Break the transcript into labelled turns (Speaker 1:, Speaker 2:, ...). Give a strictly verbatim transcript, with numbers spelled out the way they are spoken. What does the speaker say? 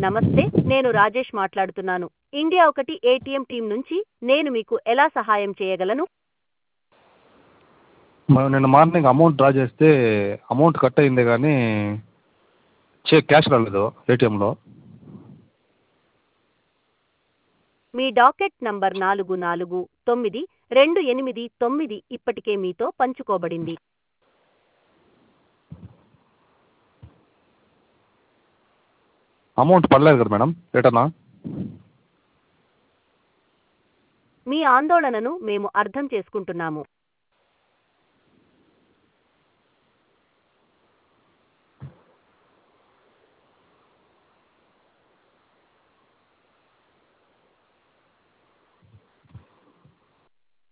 Speaker 1: నమస్తే, నేను రాజేష్ మాట్లాడుతున్నాను. ఇండియా ఒకటి ఏటీఎం టీం నుంచి. నేను మీకు ఎలా సహాయం చేయగలను?
Speaker 2: మనం నిన్న మార్నింగ్ అమౌంట్ డ్రా చేస్తే అమౌంట్ కట్ అయిందే కానీ చే క్యాష్ రాలేదు ఏటీఎంలో.
Speaker 1: మీ డాకెట్ నంబర్ నాలుగు నాలుగు తొమ్మిది రెండు ఎనిమిది తొమ్మిది ఇప్పటికే మీతో పంచుకోబడింది.
Speaker 2: అమౌంట్ పడలేదు కదా మేడం రిటర్నా?
Speaker 1: మీ ఆందోళనను మేము అర్థం చేసుకుంటున్నాము.